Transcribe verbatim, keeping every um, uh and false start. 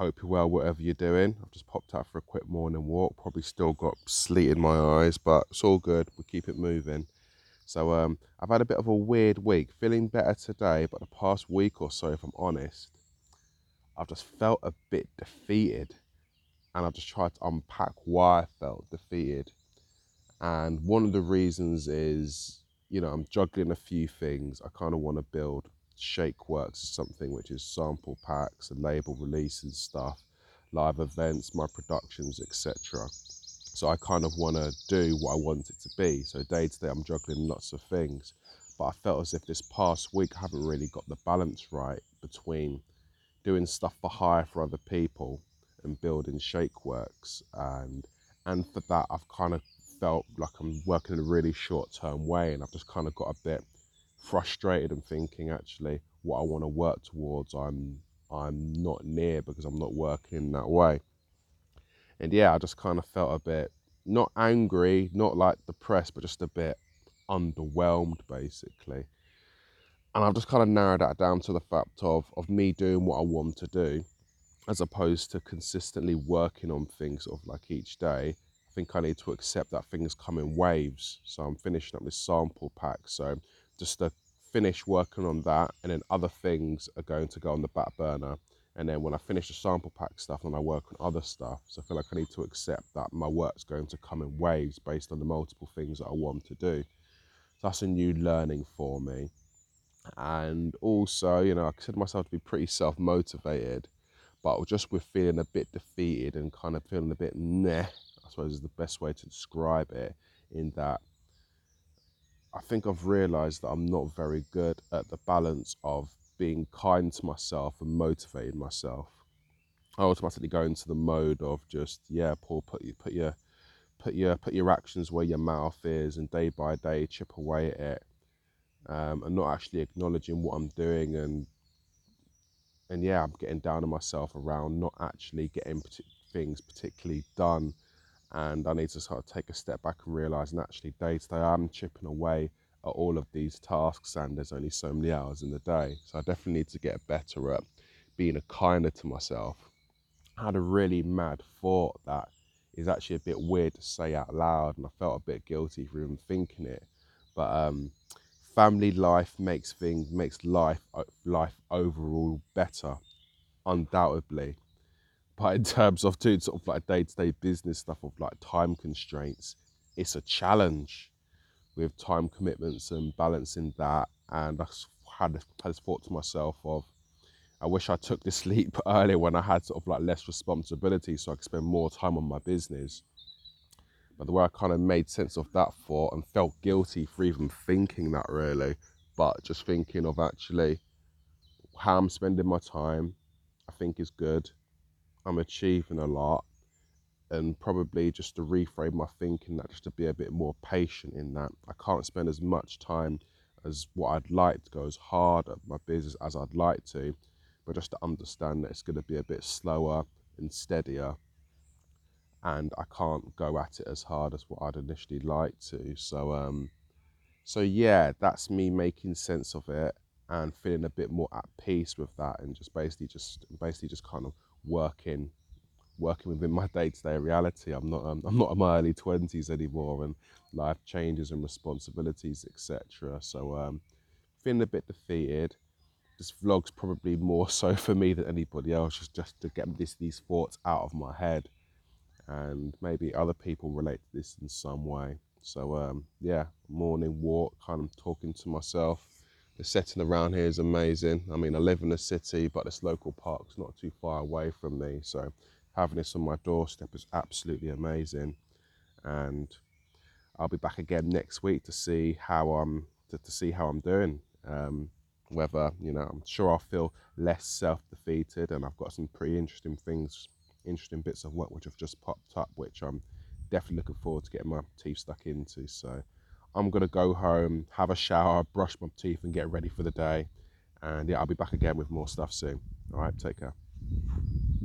Hope you're well, whatever you're doing. I've just popped out for a quick morning walk. Probably still got sleet in my eyes, but it's all good. We keep it moving. So um, I've had a bit of a weird week. Feeling better today, but the past week or so, if I'm honest, I've just felt a bit defeated, and I've just tried to unpack why I felt defeated. And one of the reasons is, you know, I'm juggling a few things. I kind of want to build Shake Works as something which is sample packs and label releases stuff, live events, my productions, et cetera. So I kind of want to do what I want it to be. So day to day, I'm juggling lots of things. But I felt as if this past week I haven't really got the balance right between doing stuff for hire for other people and building Shake Works. And and for that, I've kind of felt like I'm working in a really short term way, and I've just kind of got a bit frustrated and thinking actually what I want to work towards, I'm I'm not near because I'm not working in that way. And yeah, I just kind of felt a bit not angry, not like depressed, but just a bit underwhelmed basically. And I've just kind of narrowed that down to the fact of of me doing what I want to do as opposed to consistently working on things sort of like each day. I think I need to accept that things come in waves. So I'm finishing up this sample pack. So just to finish working on that, and then other things are going to go on the back burner. And then when I finish the sample pack stuff, then I work on other stuff. So I feel like I need to accept that my work's going to come in waves based on the multiple things that I want to do. So that's a new learning for me. And also, you know, I consider myself to be pretty self-motivated, but just with feeling a bit defeated and kind of feeling a bit meh, I suppose is the best way to describe it, in that I think I've realised that I'm not very good at the balance of being kind to myself and motivating myself. I automatically go into the mode of just, yeah, Paul, put you put your put your put your actions where your mouth is, and day by day chip away at it, um, and not actually acknowledging what I'm doing. and and yeah, I'm getting down on myself around not actually getting partic- things particularly done. And I need to sort of take a step back and realise, and actually day to day I'm chipping away at all of these tasks, and there's only so many hours in the day. So I definitely need to get better at being a kinder to myself. I had a really mad thought that is actually a bit weird to say out loud, and I felt a bit guilty for even thinking it. But um, family life makes things makes life life overall better, undoubtedly. But in terms of doing sort of like day-to-day business stuff of like time constraints, it's a challenge with time commitments and balancing that. And I had had this thought to myself of, I wish I took this leap earlier when I had sort of like less responsibility so I could spend more time on my business. But the way I kind of made sense of that thought and felt guilty for even thinking that really, but just thinking of actually how I'm spending my time, I think is good. I'm achieving a lot, and probably just to reframe my thinking, that just to be a bit more patient in that I can't spend as much time as what I'd like to go as hard at my business as I'd like to, but just to understand that it's going to be a bit slower and steadier, and I can't go at it as hard as what I'd initially like to. So um so yeah, that's me making sense of it and feeling a bit more at peace with that, and just basically just basically just kind of working working within my day-to-day reality. I'm not um, I'm not in my early twenties anymore, and life changes and responsibilities, et cetera. So um, feeling a bit defeated. This vlog's probably more so for me than anybody else, just just to get this these thoughts out of my head, and maybe other people relate to this in some way. So um, yeah, morning walk, kind of talking to myself. The setting around here is amazing. I mean, I live in a city, but this local park's not too far away from me. So having this on my doorstep is absolutely amazing. And I'll be back again next week to see how I'm to, to see how I'm doing. Um, whether, you know, I'm sure I'll feel less self-defeated, and I've got some pretty interesting things, interesting bits of work which have just popped up, which I'm definitely looking forward to getting my teeth stuck into. So I'm gonna go home, have a shower, brush my teeth, and get ready for the day. And yeah, I'll be back again with more stuff soon. All right, take care.